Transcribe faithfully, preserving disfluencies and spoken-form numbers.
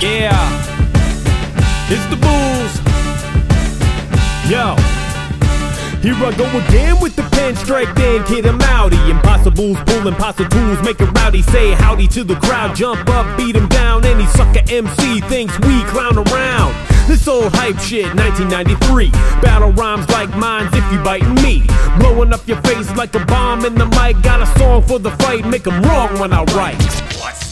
Yeah, it's the Bulls. Yo, here I go again with the pen strike, then kid, I'm outie. Impossible's pulling impossible tools, make it rowdy. Say howdy to the crowd, jump up, beat him down. Any sucker M C thinks we clown around. This old hype shit, nineteen ninety-three. Battle rhymes like mines if you biting me. Blowing up your face like a bomb in the mic. Got a song for the fight, make 'em wrong when I write. What's